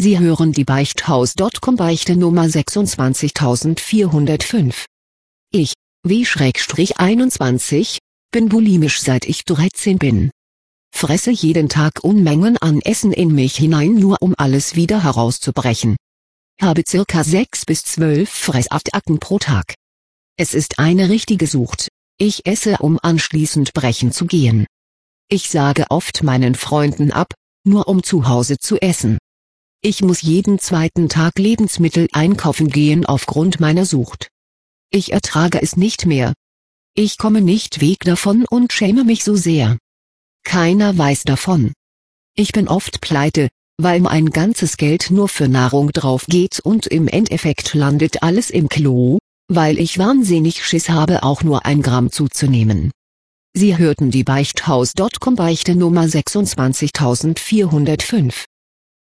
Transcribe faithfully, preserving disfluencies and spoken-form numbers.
Sie hören die Beichthaus Punkt com Beichte Nummer sechsundzwanzigtausendvierhundertfünf. Ich, W einundzwanzig, bin bulimisch seit ich dreizehn bin. Fresse jeden Tag Unmengen an Essen in mich hinein, nur um alles wieder herauszubrechen. Habe circa sechs bis zwölf Fressattacken pro Tag. Es ist eine richtige Sucht. Ich esse, um anschließend brechen zu gehen. Ich sage oft meinen Freunden ab, nur um zu Hause zu essen. Ich muss jeden zweiten Tag Lebensmittel einkaufen gehen aufgrund meiner Sucht. Ich ertrage es nicht mehr. Ich komme nicht weg davon und schäme mich so sehr. Keiner weiß davon. Ich bin oft pleite, weil mein ganzes Geld nur für Nahrung drauf geht und im Endeffekt landet alles im Klo, weil ich wahnsinnig Schiss habe, auch nur ein Gramm zuzunehmen. Sie hörten die Beichthaus Punkt com Beichte Nummer sechsundzwanzigtausendvierhundertfünf.